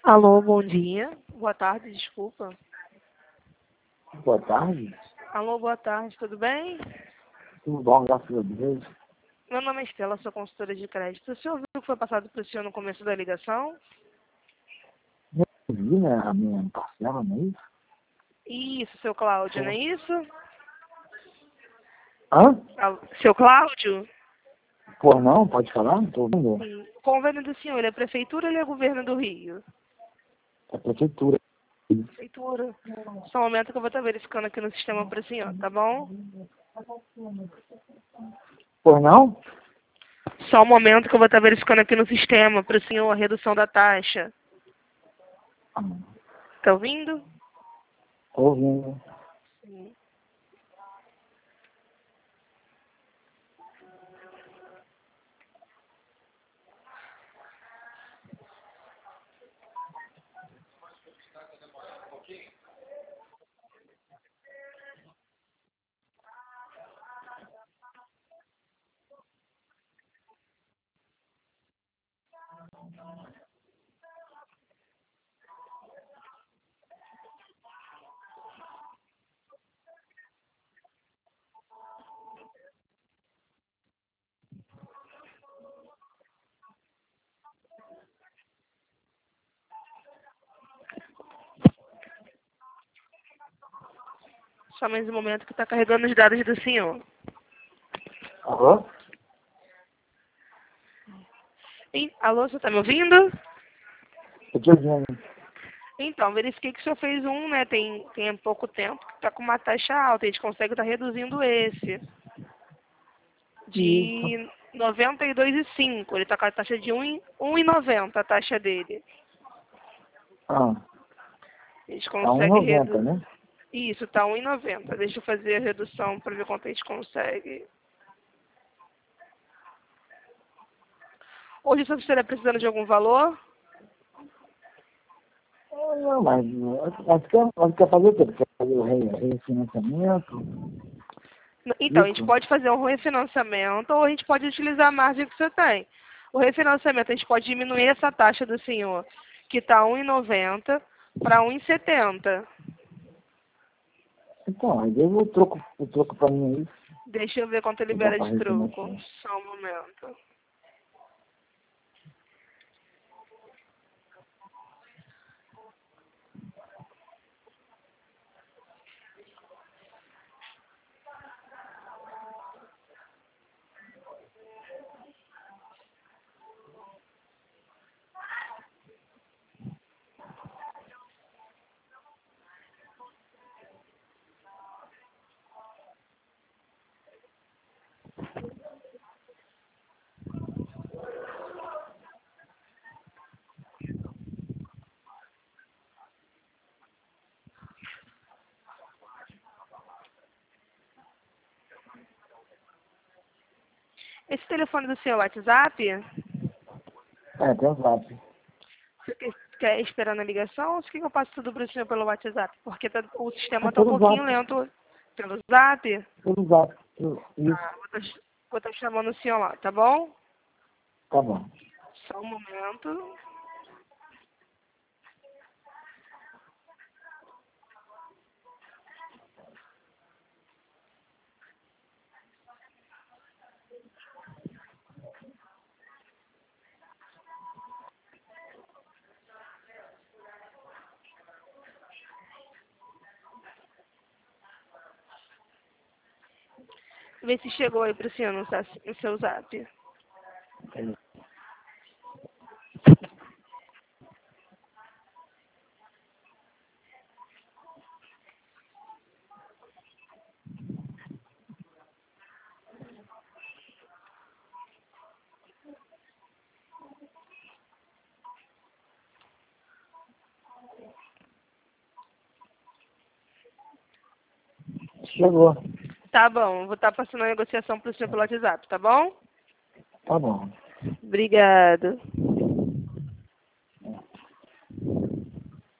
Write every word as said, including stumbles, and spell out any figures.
Alô, bom dia. Boa tarde, desculpa. Boa tarde. Alô, boa tarde, tudo bem? Tudo bom, graças a Deus. Meu nome é Estela, sou consultora de crédito. O senhor viu o que foi passado para o senhor no começo da ligação? Recebi, né, a minha parcela, não é isso? Isso, seu Cláudio, não é isso? Hã? Alô, seu Cláudio? Pô, não? Pode falar? Não tô ouvindo. Sim. O convênio do senhor, ele é prefeitura ou ele é governo do Rio? É prefeitura. Prefeitura. Só um momento que eu vou estar verificando aqui no sistema para o senhor, tá bom? Pô, não? Só um momento que eu vou estar verificando aqui no sistema para o senhor a redução da taxa. Ah, Tá ouvindo? tô ouvindo. Sim. Só mais um momento que está carregando os dados do senhor. Alô? Sim. Alô, você está me ouvindo? Tô te ouvindo. Então, verifiquei que o senhor fez um, né? Tem, tem pouco tempo, que está com uma taxa alta. A gente consegue estar reduzindo esse. Isso. De noventa e dois vírgula cinco. Ele está com a taxa de um vírgula noventa, a taxa dele. Ah, A gente tá consegue um e noventa, reduzir. né? Isso, está um vírgula noventa. Deixa eu fazer a redução para ver quanto a gente consegue. Hoje, se você estiver precisando de algum valor, Ah, não, mas mas quer, mas quer fazer o quê? Quer fazer o re- refinanciamento? então, a gente Isso? pode fazer um refinanciamento ou a gente pode utilizar a margem que você tem. O refinanciamento, a gente pode diminuir essa taxa do senhor, que está um vírgula noventa para um vírgula setenta. Então, aí deu o troco, o troco pra mim aí. Deixa eu ver quanto Que dá libera pra de troco. refinanciar. Só um momento. Esse telefone do seu WhatsApp, É, tem um zap. você quer quer esperar na ligação ou você quer que eu passe tudo para o senhor pelo WhatsApp? Porque tá- o É sistema está um pelo pouquinho zap. lento pelo Zap. Pelo zap. Pelo- Isso. Tá, vou estar chamando o senhor lá, tá bom? Tá bom. Só um momento. Vê se chegou aí pro senhor no, sa- no seu Zap. Chegou. Tá bom, vou estar passando a negociação pro senhor pelo WhatsApp, tá bom? Tá bom. Obrigada.